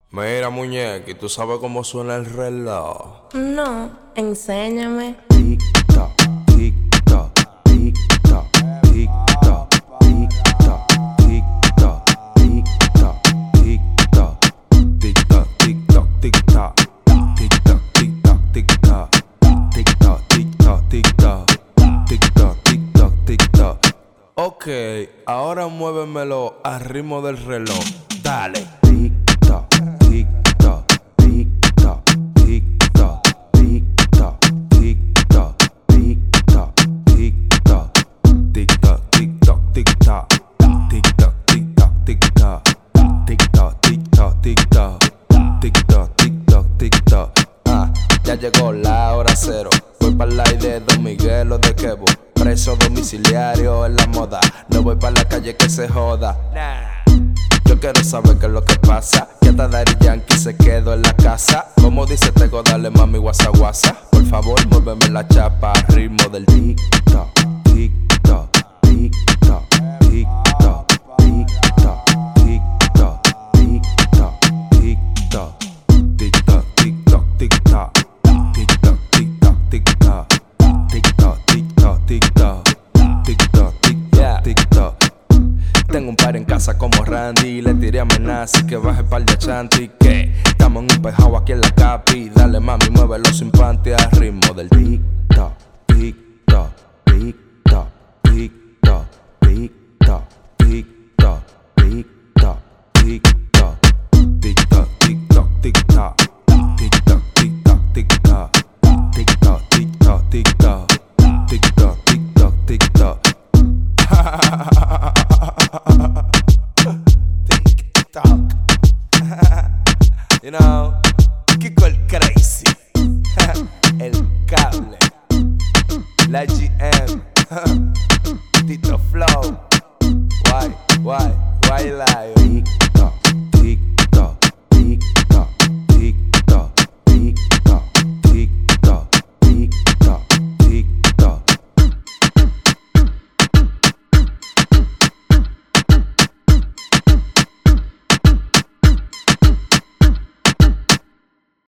Mira, muñeca, ¿y tú sabes cómo suena el reloj? No, enséñame. Tic-tac, tic-tac, tic-tac, tic-tac, tic-tac, tic-tac, tic-tac, tic-tac, tic-tac, tic-tac, tic-tac, tic-tac, tic-tac, tic-tac, tic-tac, tic-tac, tic-tac, tic-tac, tic-tac, tic-tac. Ok, ahora muévemelo al ritmo del reloj. Dale. Tic-tac, tic-tac, tic-tac, tic-tac, tic-tac, tic-tac, tic-tac, tic-tac, tic-tac, tic-tac, tic-tac, tic-tac, tic-tac, tic-tac, tic-tac, tic-tac, tic-tac, tic-tac, tic-tac, tic-tac. Ya llegó la hora cero. Voy para el aire de Don Miguel o de Quebo. Preso domiciliario en la moda. No voy para la calle que se joda. Yo quiero saber qué es lo que pasa. Que hasta Daddy Yankee se quedó en la casa. Como dice Tego, dale mami guasa guasa. Por favor, muéveme la chapa al ritmo del tic-tac, tic-tac, tic-tac, tic-tac, tic-tac, tic-tac, tic-tac, tic-tac, tic-tac, tic-tac, tic-tac, tic-tac, tic-tac, tic-tac, tic-tac, tic-tac, tic-tac, tic-tac, tic-tac, tic-tac. Tengo un par en casa como Randy. Le tiré amenaza y que baje par de chanti. Que estamos en un pejao aquí en la capi. Dale mami, muévelo sin panty al ritmo del tic-tac, tic-tac, tic-tac, tic-tac, tic-tac, tic-tac, tic-tac, tic-tac, tic-tac, tic-tac, tic-tac, tic-tac, tic-tac, tic-tac, tic-tac, tic-tac, tic-tac, tic-tac, tic-tac, tic-tac. TikTok. You know, Kiko el Crazy. El Cable. La GM. Tito Flow. Why live? TikTok.